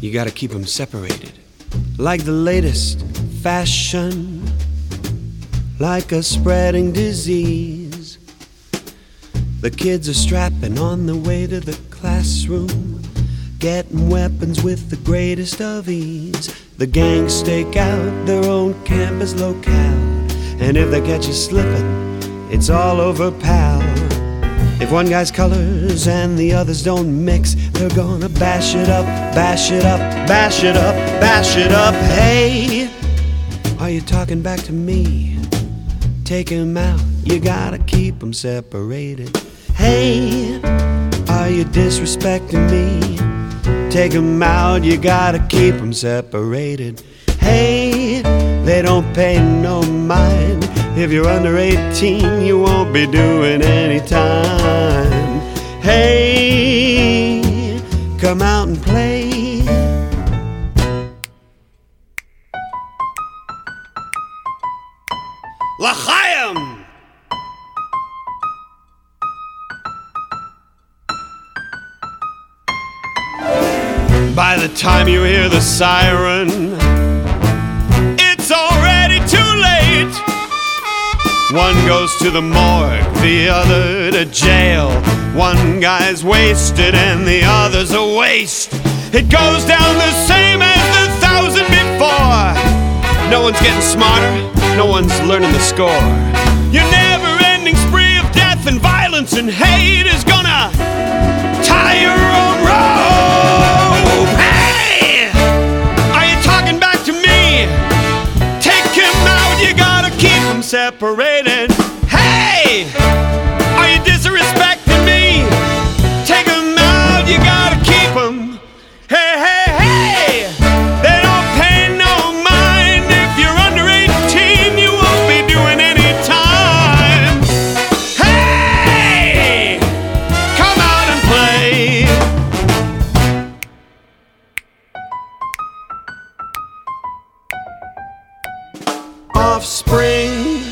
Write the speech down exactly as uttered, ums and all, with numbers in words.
you gotta keep them separated. Like the latest fashion, like a spreading disease. The kids are strapping on the way to the classroom, getting weapons with the greatest of ease. The gangs stake out their own campus locale, and if they catch you slipping, it's all over, pal. If one guy's colors and the others don't mix, they're gonna bash it up, bash it up, bash it up, bash it up. Hey, are you talking back to me? Take 'em out, you gotta keep 'em separated. Hey, are you disrespecting me? Take 'em out, you gotta keep 'em separated. Hey, they don't pay no mind. If you're under eighteen, you won't be doing any time. Hey, come out and play. L'chaim! By the time you hear the siren, it's already too late. One goes to the morgue, the other to jail. One guy's wasted and the other's a waste. It goes down the same as the thousand before. No one's getting smarter, no one's learning the score. Your never-ending spree of death and violence and hate is gonna tie your own rope. Hey! Are you talking back to me? Take him out, you gotta keep him separated. Hey! Are you disrespecting me? Take him out, you gotta keep him. Hey, hey, hey! They don't pay no mind. If you're under eighteen, you won't be doing any time. Hey! Come out and play. Offspring,